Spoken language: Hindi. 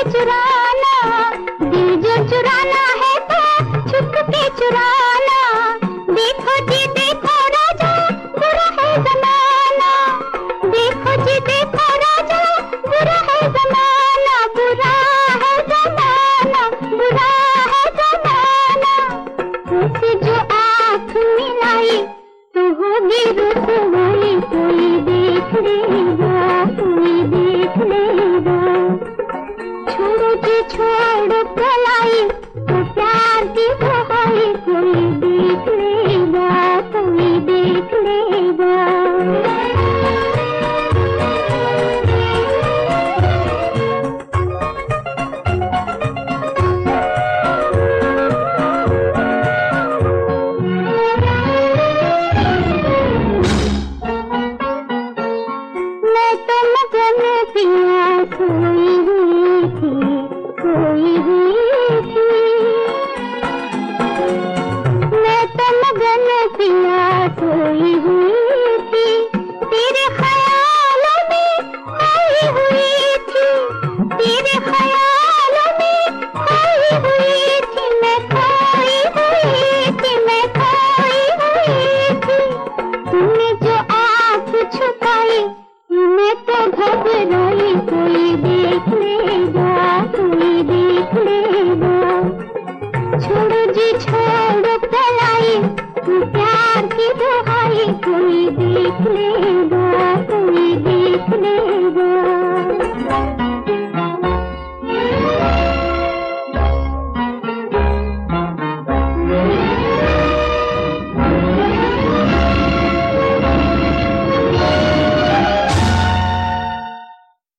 चुराना, दिल जो चुराना है तो छुप के चुराना। देखो जी देखो राजा, बुरा है जमाना। देखो जी देखो राजा, बुरा है जमाना। बुरा है जमाना, बुरा है जमाना। तुझसे जो आँख मिलाई तो होगी रुसवाई। कोई देख लेगा, कोई देख लेगा। छोड़ो जी छोड़ो कलाई, तो प्यार की दुहाई। कोई देख लेगा, कोई देख लेगा। मैं तो मगन पिया सोई हुई थी, सोई हुई थी। मैं तो मगन पिया सोई हुई थी, तेरे ख्यालों में खोई हुई थी। तेरे ख्यालों में खोई हुई थी, मैं खोई हुई थी, मैं खोई हुई थी। तूने जो आँख छुपाई मैं तो घबराई। कोई देख लेगा, कोई देख लेगा। छोड़ो जी छोड़ो